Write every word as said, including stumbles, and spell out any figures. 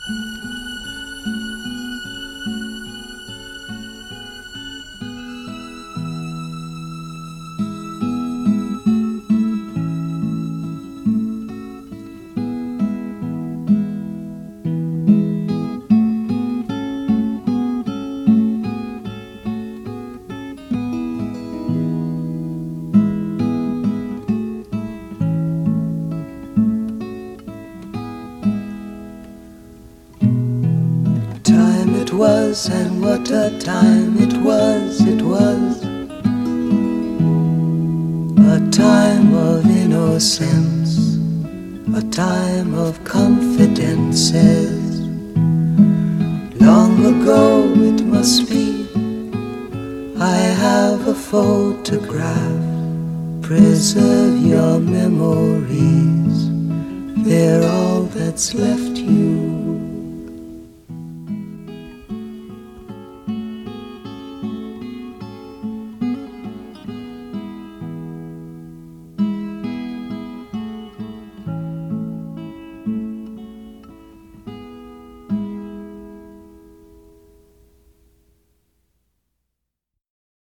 Was, and what a time it was, it was a time of innocence, a time of confidences. Long ago it must be, I have a photograph. Preserve your memories, they're all that's left you.